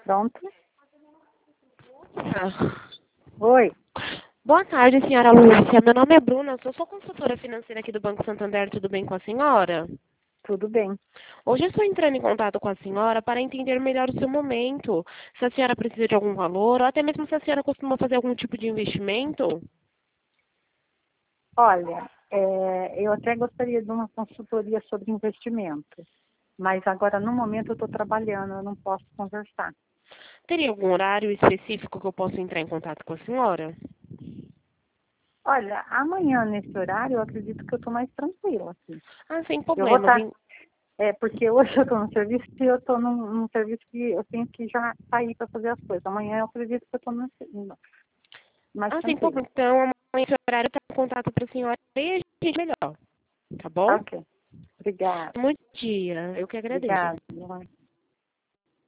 Pronto? Ah. Oi, Boa tarde, senhora Lúcia. Meu nome é Bruna, eu sou consultora financeira aqui do Banco Santander. Tudo bem com a senhora? tudo bem. Hoje eu estou entrando em contato com a senhora para entender melhor o seu momento. Se a senhora precisa de algum valor, ou até mesmo se a senhora costuma fazer algum tipo de investimento. Olha, eu até gostaria de uma consultoria sobre investimento, mas agora no momento eu estou trabalhando, eu não posso conversar. Teria algum horário específico que eu possa entrar em contato com a senhora? Olha, amanhã nesse horário eu acredito que eu estou mais tranquila, assim. Ah, sem Eu vou problemas. estar, porque hoje eu estou no serviço e eu estou num serviço que eu tenho que já sair para fazer as coisas. Amanhã eu acredito que eu estou mais Sem tranquila. problema. Então, amanhã esse horário está em contato para a senhora e a gente melhor. Tá bom? Ok, obrigada. Muito dia. Eu que agradeço. Obrigada.